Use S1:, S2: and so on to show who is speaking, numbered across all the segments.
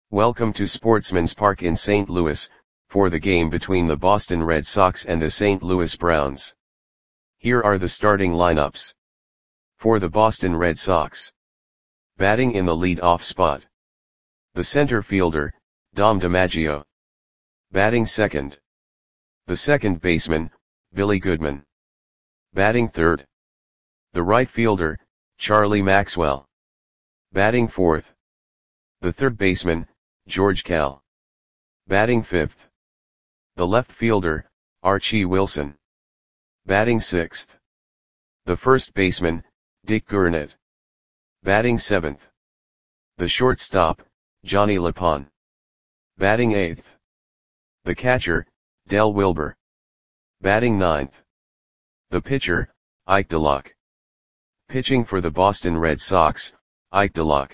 S1: Welcome to Sportsman's Park in St. Louis, for the game between the Boston Red Sox and the St. Louis Browns. Here are the starting lineups. For the Boston Red Sox. Batting in the lead-off spot. The center fielder, Dom DiMaggio. Batting second. The second baseman, Billy Goodman. Batting third. The right fielder, Charlie Maxwell. Batting fourth. The third baseman, George Kell. Batting fifth. The left fielder, Archie Wilson. Batting sixth. The first baseman, Dick Gurnett. Batting seventh. The shortstop, Johnny LePon. Batting eighth. The catcher, Del Wilber. Batting ninth. The pitcher, Ike DeLock. Pitching for the Boston Red Sox, Ike DeLock.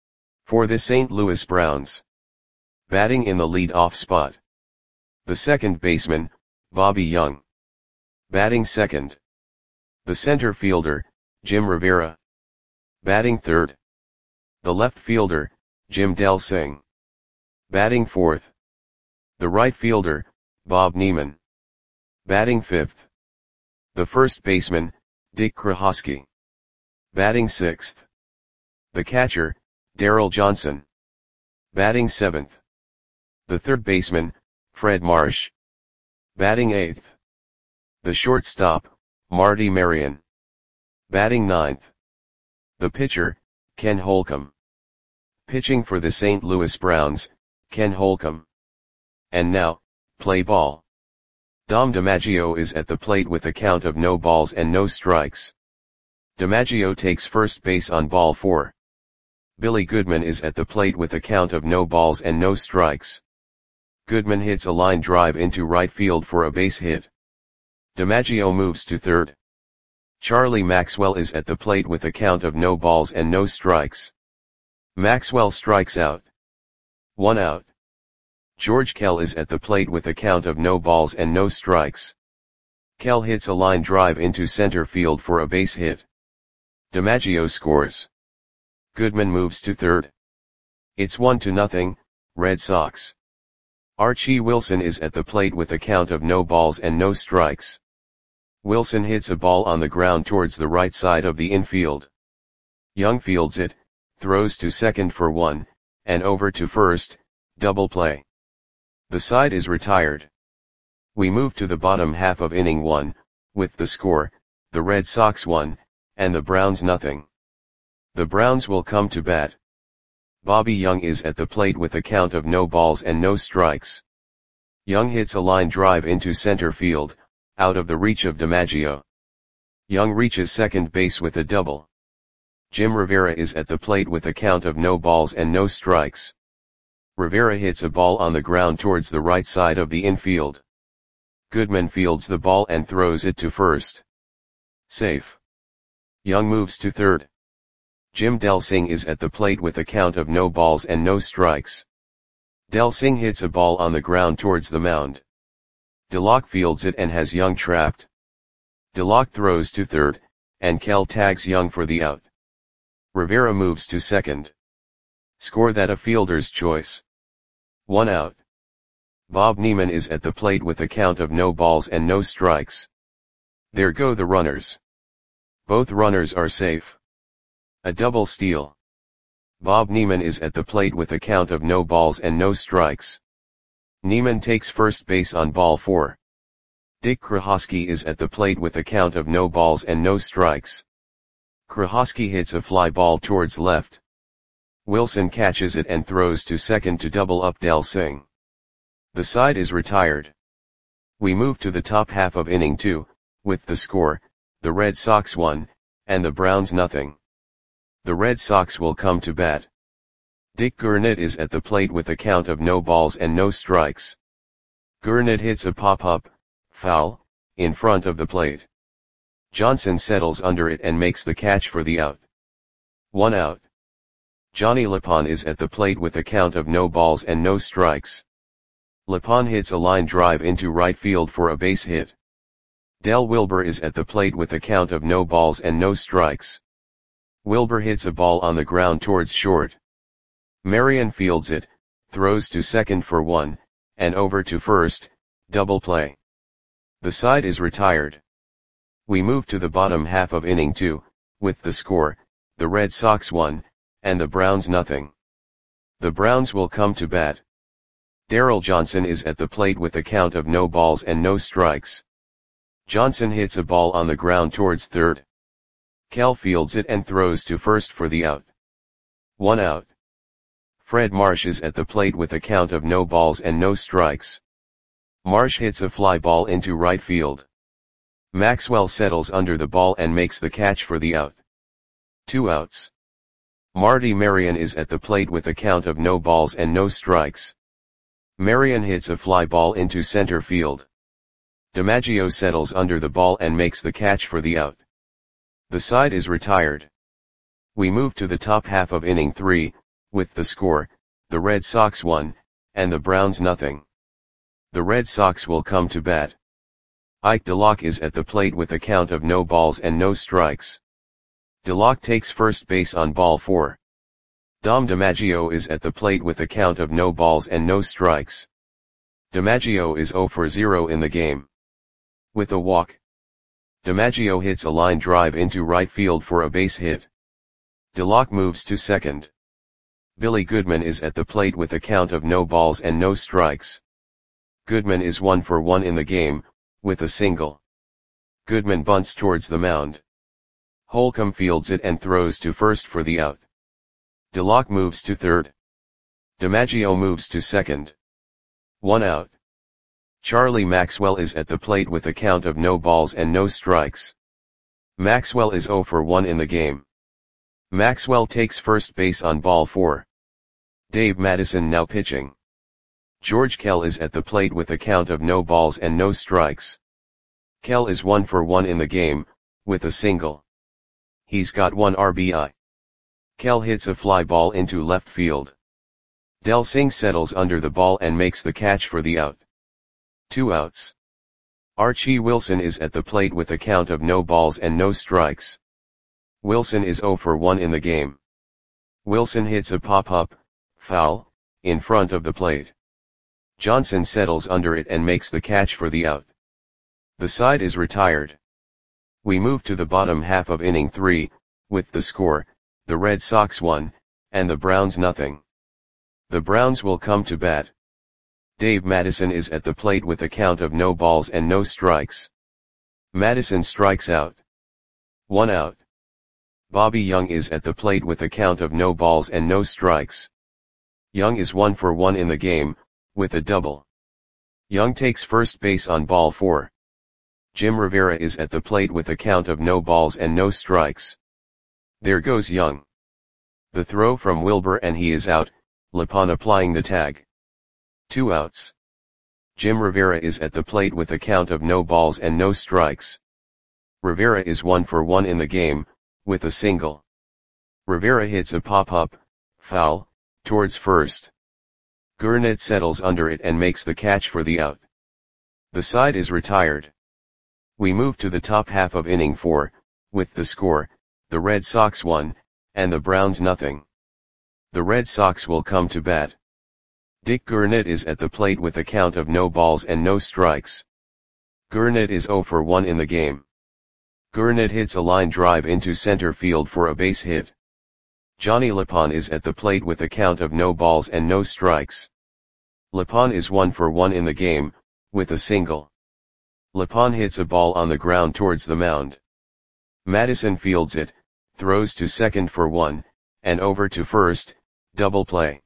S1: For the St. Louis Browns. Batting in the lead-off spot. The second baseman, Bobby Young. Batting second. The center fielder, Jim Rivera. Batting third. The left fielder, Jim Delsing. Batting fourth. The right fielder, Bob Neiman. Batting fifth. The first baseman, Dick Krohosky. Batting sixth. The catcher, Darryl Johnson. Batting seventh. The third baseman, Fred Marsh. Batting eighth. The shortstop, Marty Marion. Batting ninth. The pitcher, Ken Holcomb. Pitching for the St. Louis Browns, Ken Holcomb. And now, play ball. Dom DiMaggio is at the plate with a count of no balls and no strikes. DiMaggio takes first base on ball 4. Billy Goodman is at the plate with a count of no balls and no strikes. Goodman hits a line drive into right field for a base hit. DiMaggio moves to third. Charlie Maxwell is at the plate with a count of no balls and no strikes. Maxwell strikes out. 1 out. George Kell is at the plate with a count of no balls and no strikes. Kell hits a line drive into center field for a base hit. DiMaggio scores. Goodman moves to third. It's 1-0, Red Sox. Archie Wilson is at the plate with a count of no balls and no strikes. Wilson hits a ball on the ground towards the right side of the infield. Young fields it, throws to second for 1, and over to first, double play. The side is retired. We move to the bottom half of inning 1, with the score, the Red Sox 1, and the Browns 0. The Browns will come to bat. Bobby Young is at the plate with a count of no balls and no strikes. Young hits a line drive into center field, out of the reach of DiMaggio. Young reaches second base with a double. Jim Rivera is at the plate with a count of no balls and no strikes. Rivera hits a ball on the ground towards the right side of the infield. Goodman fields the ball and throws it to first. Safe. Young moves to third. Jim Delsing is at the plate with a count of no balls and no strikes. Delsing hits a ball on the ground towards the mound. DeLock fields it and has Young trapped. DeLock throws to third, and Kell tags Young for the out. Rivera moves to second. Score that a fielder's choice. 1 out. Bob Neiman is at the plate with a count of no balls and no strikes. There go the runners. Both runners are safe. A double steal. Bob Neiman is at the plate with a count of no balls and no strikes. Neiman takes first base on ball 4. Dick Krohosky is at the plate with a count of no balls and no strikes. Krohosky hits a fly ball towards left. Wilson catches it and throws to second to double up Delsing. The side is retired. We move to the top half of inning 2, with the score, the Red Sox 1, and the Browns 0. The Red Sox will come to bat. Dick Gurnett is at the plate with a count of no balls and no strikes. Gurnett hits a pop-up, foul, in front of the plate. Johnson settles under it and makes the catch for the out. 1 out. Johnny LePon is at the plate with a count of no balls and no strikes. LePon hits a line drive into right field for a base hit. Del Wilber is at the plate with a count of no balls and no strikes. Wilber hits a ball on the ground towards short. Marion fields it, throws to second for 1, and over to first, double play. The side is retired. We move to the bottom half of inning 2, with the score, the Red Sox 1, and the Browns nothing. The Browns will come to bat. Darryl Johnson is at the plate with a count of no balls and no strikes. Johnson hits a ball on the ground towards third. Kell fields it and throws to first for the out. 1 out. Fred Marsh is at the plate with a count of no balls and no strikes. Marsh hits a fly ball into right field. Maxwell settles under the ball and makes the catch for the out. 2 outs. Marty Marion is at the plate with a count of no balls and no strikes. Marion hits a fly ball into center field. DiMaggio settles under the ball and makes the catch for the out. The side is retired. We move to the top half of inning 3, with the score, the Red Sox 1, and the Browns nothing. The Red Sox will come to bat. Ike DeLocke is at the plate with a count of no balls and no strikes. DeLocke takes first base on ball 4. Dom DiMaggio is at the plate with a count of no balls and no strikes. DiMaggio is 0 for 0 in the game. With a walk, DiMaggio hits a line drive into right field for a base hit. DeLocke moves to second. Billy Goodman is at the plate with a count of no balls and no strikes. Goodman is 1 for 1 in the game, with a single. Goodman bunts towards the mound. Holcomb fields it and throws to first for the out. DeLocke moves to third. DiMaggio moves to second. 1 out. Charlie Maxwell is at the plate with a count of no balls and no strikes. Maxwell is 0 for 1 in the game. Maxwell takes first base on ball 4. Dave Madison now pitching. George Kell is at the plate with a count of no balls and no strikes. Kell is 1 for 1 in the game, with a single. He's got 1 RBI. Kell hits a fly ball into left field. Del Singh settles under the ball and makes the catch for the out. 2 outs. Archie Wilson is at the plate with a count of no balls and no strikes. Wilson is 0 for 1 in the game. Wilson hits a pop-up, foul, in front of the plate. Johnson settles under it and makes the catch for the out. The side is retired. We move to the bottom half of inning 3, with the score, the Red Sox 1, and the Browns nothing. The Browns will come to bat. Dave Madison is at the plate with a count of no balls and no strikes. Madison strikes out. 1 out. Bobby Young is at the plate with a count of no balls and no strikes. Young is 1 for 1 in the game, with a double. Young takes first base on ball 4. Jim Rivera is at the plate with a count of no balls and no strikes. There goes Young. The throw from Wilbur and he is out, Lepon applying the tag. 2 outs. Jim Rivera is at the plate with a count of no balls and no strikes. Rivera is 1 for 1 in the game, with a single. Rivera hits a pop-up, foul, towards first. Gurnett settles under it and makes the catch for the out. The side is retired. We move to the top half of inning 4, with the score, the Red Sox 1, and the Browns nothing. The Red Sox will come to bat. Dick Gurnett is at the plate with a count of no balls and no strikes. Gurnett is 0 for 1 in the game. Gurnett hits a line drive into center field for a base hit. Johnny Lepon is at the plate with a count of no balls and no strikes. Lepon is 1 for 1 in the game, with a single. Lepon hits a ball on the ground towards the mound. Madison fields it, throws to second for 1, and over to first, double play.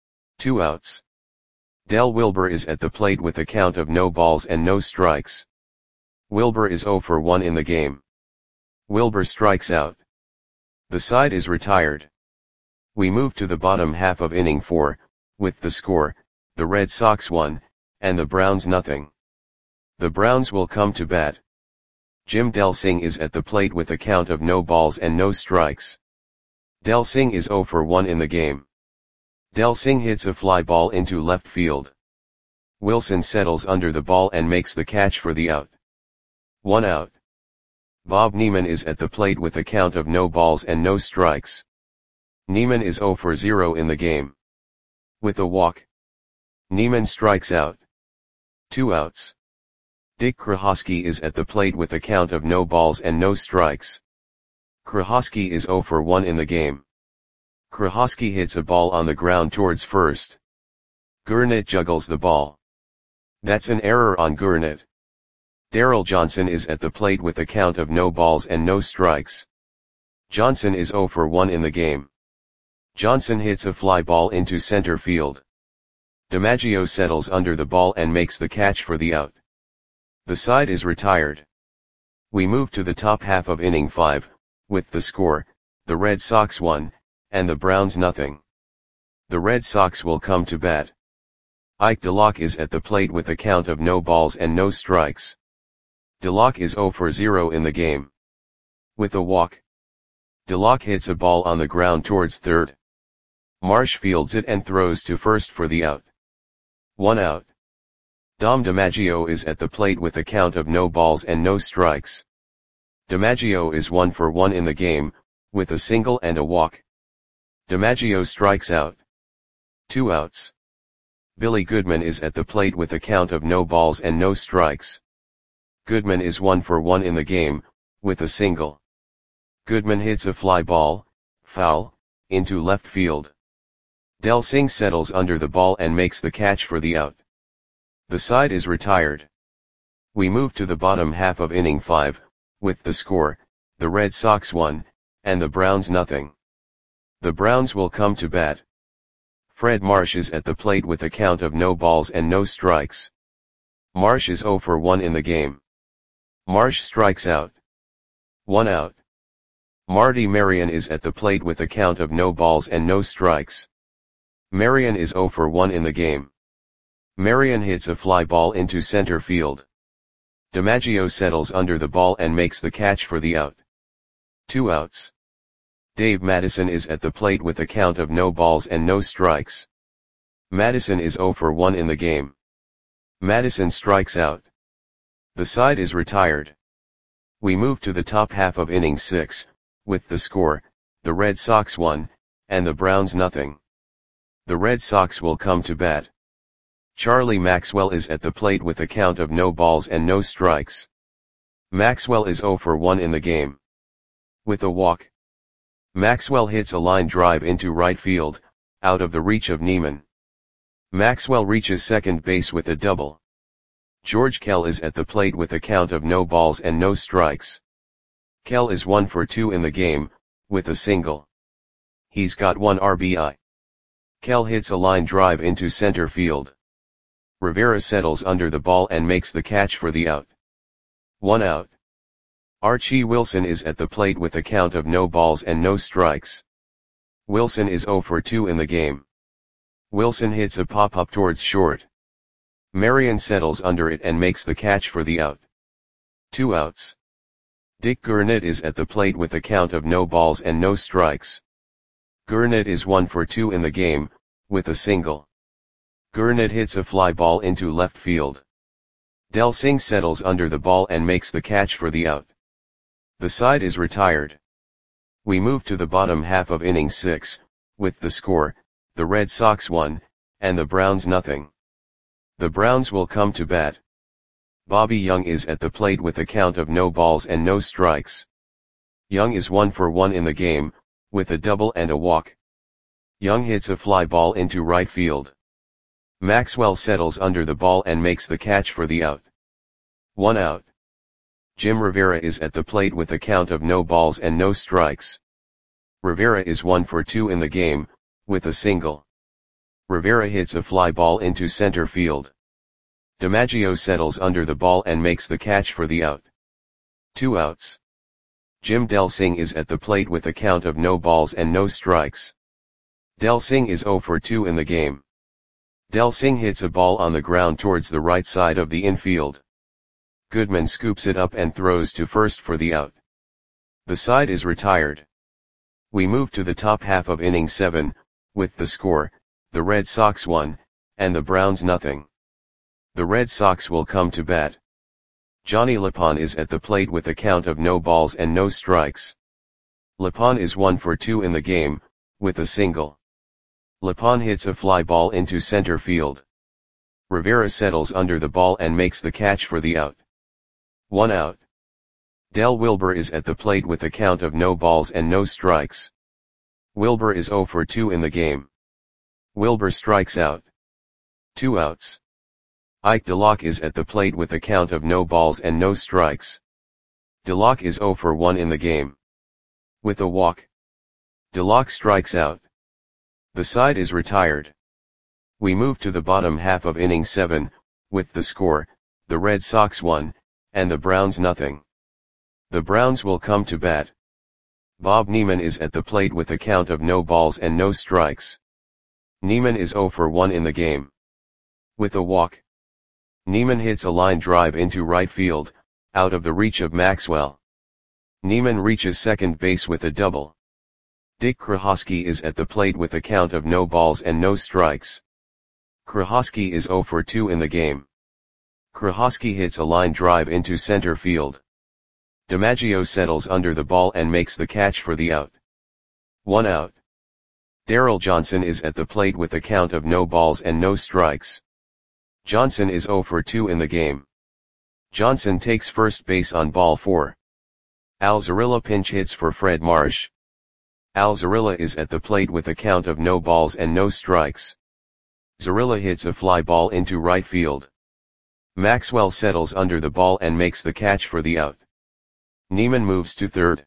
S1: 2 outs. Del Wilbur is at the plate with a count of no balls and no strikes. Wilbur is 0 for 1 in the game. Wilbur strikes out. The side is retired. We move to the bottom half of inning 4, with the score, the Red Sox 1, and the Browns nothing. The Browns will come to bat. Jim Del Singh is at the plate with a count of no balls and no strikes. Del Singh is 0 for 1 in the game. Del Singh hits a fly ball into left field. Wilson settles under the ball and makes the catch for the out. 1 out. Bob Neiman is at the plate with a count of no balls and no strikes. Neiman is 0 for 0 in the game. With a walk, Niemann strikes out. 2 outs. Dick Krahosky is at the plate with a count of no balls and no strikes. Krahosky is 0 for 1 in the game. Krahosky hits a ball on the ground towards first. Gurnet juggles the ball. That's an error on Gurnet. Darrell Johnson is at the plate with a count of no balls and no strikes. Johnson is 0 for 1 in the game. Johnson hits a fly ball into center field. DiMaggio settles under the ball and makes the catch for the out. The side is retired. We move to the top half of inning 5, with the score, the Red Sox 1, and the Browns nothing. The Red Sox will come to bat. Ike DeLocke is at the plate with a count of no balls and no strikes. DeLocke is 0 for 0 in the game. With a walk. DeLocke hits a ball on the ground towards third. Marsh fields it and throws to first for the out. 1 out. Dom DiMaggio is at the plate with a count of no balls and no strikes. DiMaggio is 1 for 1 in the game, with a single and a walk. DiMaggio strikes out. 2 outs. Billy Goodman is at the plate with a count of no balls and no strikes. Goodman is 1 for 1 in the game, with a single. Goodman hits a fly ball, foul, into left field. Del Singh settles under the ball and makes the catch for the out. The side is retired. We move to the bottom half of inning 5, with the score, the Red Sox 1, and the Browns nothing. The Browns will come to bat. Fred Marsh is at the plate with a count of no balls and no strikes. Marsh is 0 for 1 in the game. Marsh strikes out. 1 out. Marty Marion is at the plate with a count of no balls and no strikes. Marion is 0 for 1 in the game. Marion hits a fly ball into center field. DiMaggio settles under the ball and makes the catch for the out. 2 outs. Dave Madison is at the plate with a count of no balls and no strikes. Madison is 0 for 1 in the game. Madison strikes out. The side is retired. We move to the top half of inning 6, with the score, the Red Sox 1, and the Browns nothing. The Red Sox will come to bat. Charlie Maxwell is at the plate with a count of no balls and no strikes. Maxwell is 0 for 1 in the game. With a walk. Maxwell hits a line drive into right field, out of the reach of Niemann. Maxwell reaches second base with a double. George Kell is at the plate with a count of no balls and no strikes. Kell is 1 for 2 in the game, with a single. He's got 1 RBI. Kell hits a line drive into center field. Rivera settles under the ball and makes the catch for the out. 1 out. Archie Wilson is at the plate with a count of no balls and no strikes. Wilson is 0 for 2 in the game. Wilson hits a pop-up towards short. Marion settles under it and makes the catch for the out. 2 outs. Dick Gurnet is at the plate with a count of no balls and no strikes. Gurnet is 1 for 2 in the game, with a single. Gurnet hits a fly ball into left field. Del Singh settles under the ball and makes the catch for the out. The side is retired. We move to the bottom half of inning 6, with the score, the Red Sox 1, and the Browns nothing. The Browns will come to bat. Bobby Young is at the plate with a count of no balls and no strikes. Young is 1 for 1 in the game, with a double and a walk. Young hits a fly ball into right field. Maxwell settles under the ball and makes the catch for the out. 1 out. Jim Rivera is at the plate with a count of no balls and no strikes. Rivera is 1 for 2 in the game, with a single. Rivera hits a fly ball into center field. DiMaggio settles under the ball and makes the catch for the out. 2 outs. Jim Del Singh is at the plate with a count of no balls and no strikes. Del Singh is 0 for 2 in the game. Del Singh hits a ball on the ground towards the right side of the infield. Goodman scoops it up and throws to first for the out. The side is retired. We move to the top half of inning 7, with the score, the Red Sox 1, and the Browns nothing. The Red Sox will come to bat. Johnny Lapon is at the plate with a count of no balls and no strikes. Lapon is 1 for 2 in the game, with a single. Lapon hits a fly ball into center field. Rivera settles under the ball and makes the catch for the out. 1 out. Del Wilber is at the plate with a count of no balls and no strikes. Wilber is 0 for 2 in the game. Wilber strikes out. 2 outs. Ike DeLocke is at the plate with a count of no balls and no strikes. DeLocke is 0 for 1 in the game. With a walk, DeLocke strikes out. The side is retired. We move to the bottom half of inning 7, with the score, the Red Sox 1, and the Browns nothing. The Browns will come to bat. Bob Neiman is at the plate with a count of no balls and no strikes. Neiman is 0 for 1 in the game. With a walk, Neiman hits a line drive into right field, out of the reach of Maxwell. Neiman reaches second base with a double. Dick Krahosky is at the plate with a count of no balls and no strikes. Krahosky is 0 for 2 in the game. Krahosky hits a line drive into center field. DiMaggio settles under the ball and makes the catch for the out. 1 out. Darryl Johnson is at the plate with a count of no balls and no strikes. Johnson is 0 for 2 in the game. Johnson takes first base on ball 4. Al Zarilla pinch hits for Fred Marsh. Al Zarilla is at the plate with a count of no balls and no strikes. Zarilla hits a fly ball into right field. Maxwell settles under the ball and makes the catch for the out. Neiman moves to third.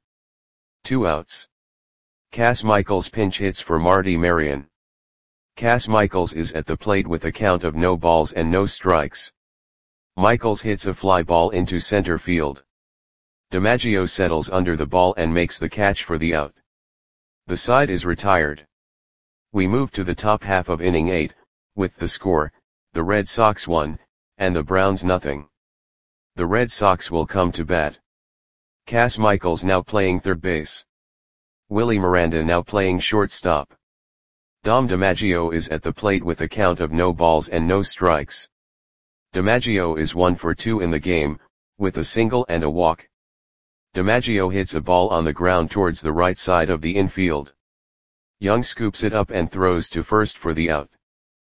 S1: 2 outs. Cass Michaels pinch hits for Marty Marion. Cass Michaels is at the plate with a count of no balls and no strikes. Michaels hits a fly ball into center field. DiMaggio settles under the ball and makes the catch for the out. The side is retired. We move to the top half of inning 8, with the score, the Red Sox 1, and the Browns nothing. The Red Sox will come to bat. Cass Michaels now playing third base. Willie Miranda now playing shortstop. Dom DiMaggio is at the plate with a count of no balls and no strikes. DiMaggio is 1 for 2 in the game, with a single and a walk. DiMaggio hits a ball on the ground towards the right side of the infield. Young scoops it up and throws to first for the out.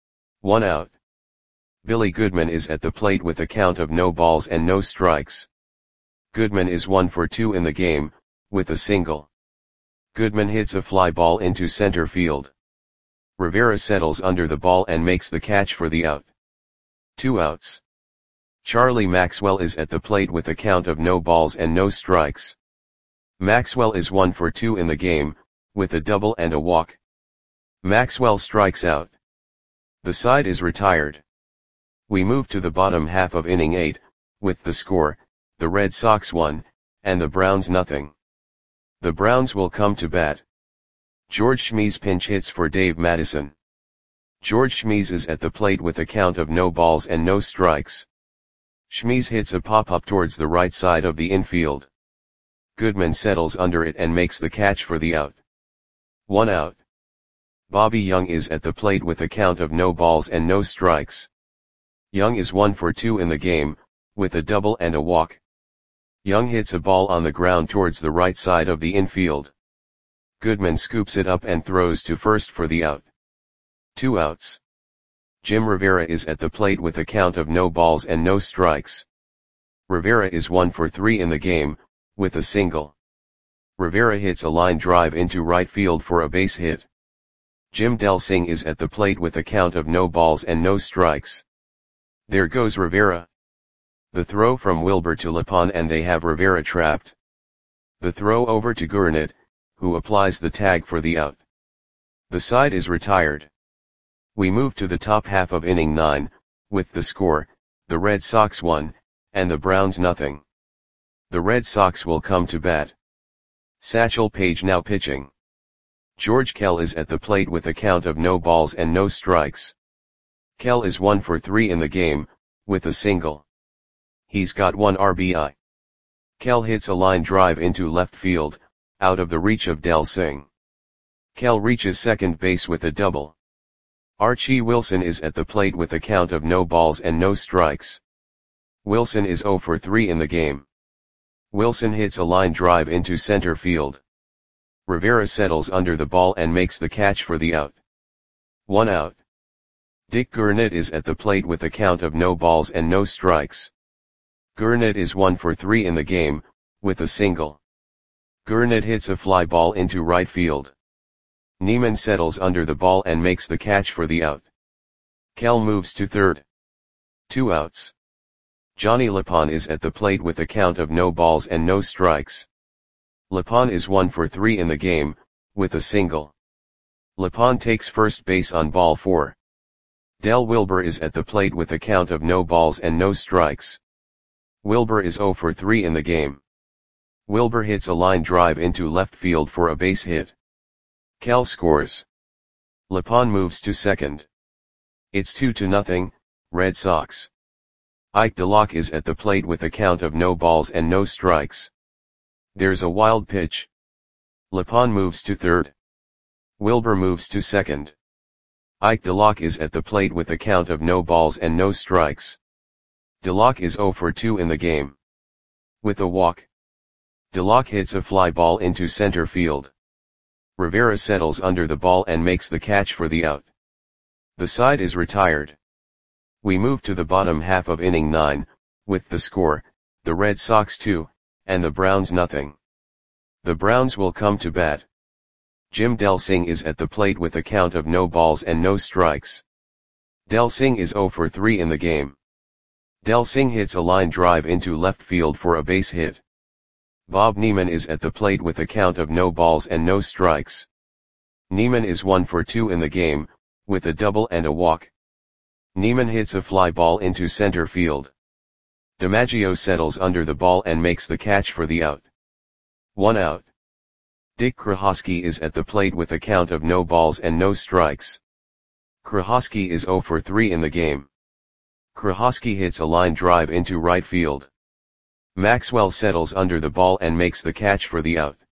S1: 1 out. Billy Goodman is at the plate with a count of no balls and no strikes. Goodman is 1 for 2 in the game, with a single. Goodman hits a fly ball into center field. Rivera settles under the ball and makes the catch for the out. 2 outs. Charlie Maxwell is at the plate with a count of no balls and no strikes. Maxwell is 1 for 2 in the game, with a double and a walk. Maxwell strikes out. The side is retired. We move to the bottom half of inning 8, with the score, the Red Sox 1, and the Browns nothing. The Browns will come to bat. George Schmies pinch hits for Dave Madison. George Schmies is at the plate with a count of no balls and no strikes. Schmies hits a pop-up towards the right side of the infield. Goodman settles under it and makes the catch for the out. 1 out. Bobby Young is at the plate with a count of no balls and no strikes. Young is 1 for 2 in the game, with a double and a walk. Young hits a ball on the ground towards the right side of the infield. Goodman scoops it up and throws to first for the out. 2 outs. Jim Rivera is at the plate with a count of no balls and no strikes. Rivera is 1 for 3 in the game, with a single. Rivera hits a line drive into right field for a base hit. Jim Delsing is at the plate with a count of no balls and no strikes. There goes Rivera. The throw from Wilber to Lapon and they have Rivera trapped. The throw over to Gurnett, who applies the tag for the out. The side is retired. We move to the top half of inning 9, with the score, the Red Sox 1, and the Browns nothing. The Red Sox will come to bat. Satchel Paige now pitching. George Kell is at the plate with a count of no balls and no strikes. Kell is 1 for 3 in the game, with a single. He's got 1 RBI. Kell hits a line drive into left field, out of the reach of Delsing. Kell reaches second base with a double. Archie Wilson is at the plate with a count of no balls and no strikes. Wilson is 0 for 3 in the game. Wilson hits a line drive into center field. Rivera settles under the ball and makes the catch for the out. 1 out. Dick Gurnett is at the plate with a count of no balls and no strikes. Gurnett is 1 for 3 in the game, with a single. Gurnett hits a fly ball into right field. Neiman settles under the ball and makes the catch for the out. Kell moves to third. 2 outs. Johnny Lapon is at the plate with a count of no balls and no strikes. Lapon is 1 for 3 in the game, with a single. Lapon takes first base on ball 4. Del Wilber is at the plate with a count of no balls and no strikes. Wilber is 0 for 3 in the game. Wilber hits a line drive into left field for a base hit. Kell scores. Lapon moves to second. It's 2-0, Red Sox. Ike DeLocke is at the plate with a count of no balls and no strikes. There's a wild pitch. Lapon moves to third. Wilber moves to second. Ike DeLocke is at the plate with a count of no balls and no strikes. DeLocke is 0 for 2 in the game. With a walk. DeLocke hits a fly ball into center field. Rivera settles under the ball and makes the catch for the out. The side is retired. We move to the bottom half of inning 9, with the score, the Red Sox 2, and the Browns nothing. The Browns will come to bat. Jim Delsing is at the plate with a count of no balls and no strikes. Delsing is 0 for 3 in the game. Delsing hits a line drive into left field for a base hit. Bob Neiman is at the plate with a count of no balls and no strikes. Neiman is 1 for 2 in the game, with a double and a walk. Neiman hits a fly ball into center field. DiMaggio settles under the ball and makes the catch for the out. 1 out. Dick Krahosky is at the plate with a count of no balls and no strikes. Krahosky is 0 for 3 in the game. Krahosky hits a line drive into right field. Maxwell settles under the ball and makes the catch for the out.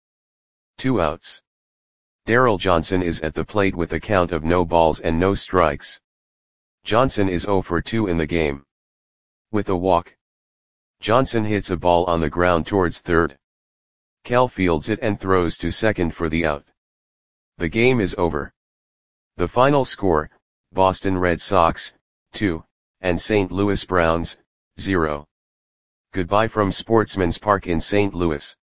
S1: 2 outs. Darryl Johnson is at the plate with a count of no balls and no strikes. Johnson is 0 for 2 in the game. With a walk. Johnson hits a ball on the ground towards third. Kell fields it and throws to second for the out. The game is over. The final score, Boston Red Sox, 2, and St. Louis Browns, 0. Goodbye from Sportsman's Park in St. Louis.